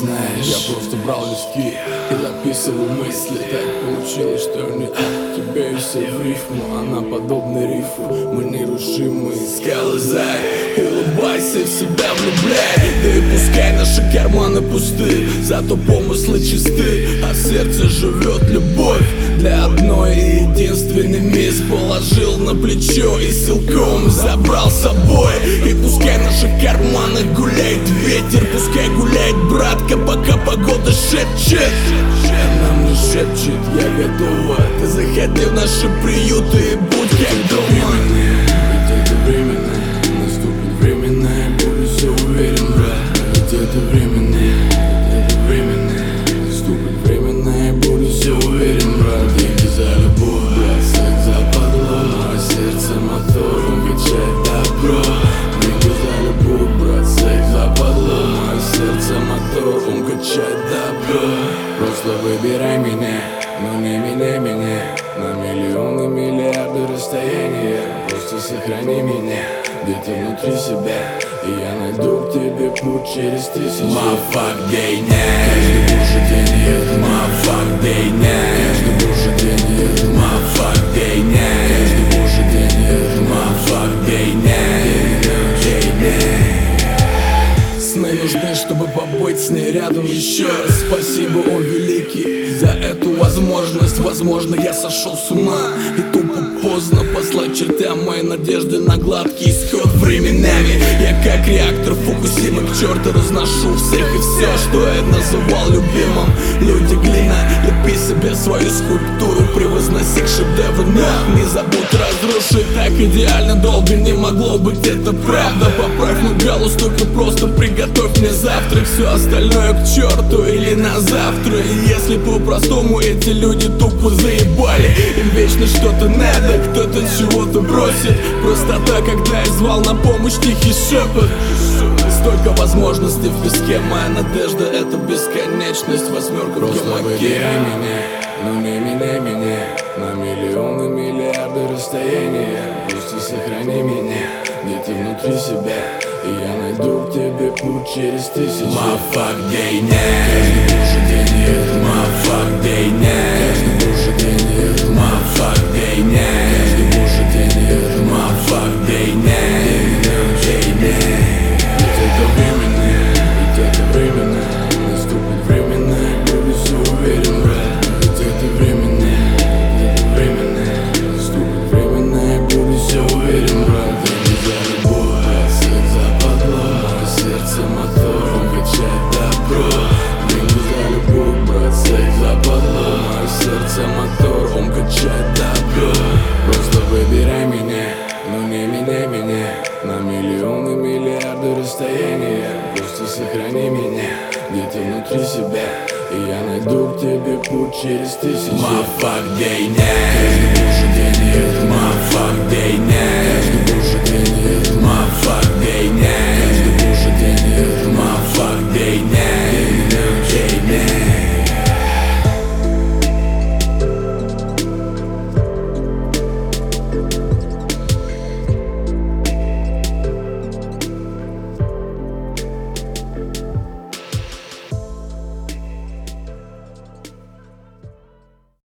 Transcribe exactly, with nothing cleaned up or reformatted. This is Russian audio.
знаешь, я просто брал листки и записывал мысли. Так получилось, что не от тебя и все в рифму. Она подобна рифу, мы нерушимые скалы. Зай, улыбайся, в себя влюбляй. Да и пускай наши карманы пусты, зато помыслы чисты, а в сердце живет любовь. Для одной и единственной мисс положил на плечо и силком забрал с собой. И пускай в наших карманах гуляет ветер, пускай гуляет братка, пока погода шепчет. Нам не шепчет, я готова. Ты заходи в наши приюты и будь как дома. Ведь это временно, наступит временное, буду все уверен, брат. Ведь это временно, это временно, наступит временное, буду все уверен, брат. Деньги за любовь, брат, секс за подлог, а сердце мотором качает добро. Деньги за любовь, брат, секс за подлог, а сердце мотором качает добро. Просто выбирай меня, но не меняй меня на миллионы, миллиарды расстояния. Просто сохрани меня где-то внутри себя, и я найду к тебе путь через тысячи. Motherfuck day night, каждый божий день это Motherfuck day night, каждый божий день это Motherfuck day night, каждый божий день это Motherfuck day night, day night. Сны нужны, чтобы побыть с ней рядом еще раз. Спасибо, о великий, за эту возможность. Возможно, я сошел с ума и тупо поздно послать чертям мои надежды на гладкий исход. Временами я как реактор Фукусимы к черту разношу всех и все, что я называл любимым. Люди, глина, лепи себе свою скульптуру, превозноси к шедевру, но не забудь разрушить. Так идеально долго не могло быть, это правда. Поправь мой галстук и просто приготовь мне завтрак. Все остальное к черту или на завтра. И если по-простому, эти люди тупо заебали. Им вечно что-то надо, кто-то чего-то бросит. Простота, когда я звал на помощь, тихий шепот. Столько возможностей в песке, моя надежда — это бесконечность. Восьмерка в гамаке. Меня, но не меняй меня на миллионы, миллиарды расстояния. Просто сохрани меня где-то внутри себя, и я найду к тебе путь через тысячи. Motherfuck day night, каждый божий день это Motherfuck day night, каждый божий день это Motherfuck day night, каждый божий день это Motherfuck day night, day night. Ведь это временно, ведь это временно, наступит временно, буду все уверен, брат. Ведь это временно, это временно, наступит временно, буду все уверен, брат. Деньги за любовь, секс за подлог, а сердце мотором качает добро. Деньги за любовь, брат, секс за подлог, а сердце мотором качает добро. Просто выбирай меня, но не меняй меня на миллионы, миллиарды расстояния. Просто сохрани меня где-то внутри себя, и я найду к тебе путь через тысячи. Motherfuck day night, каждый божий день это Motherfuck day night, каждый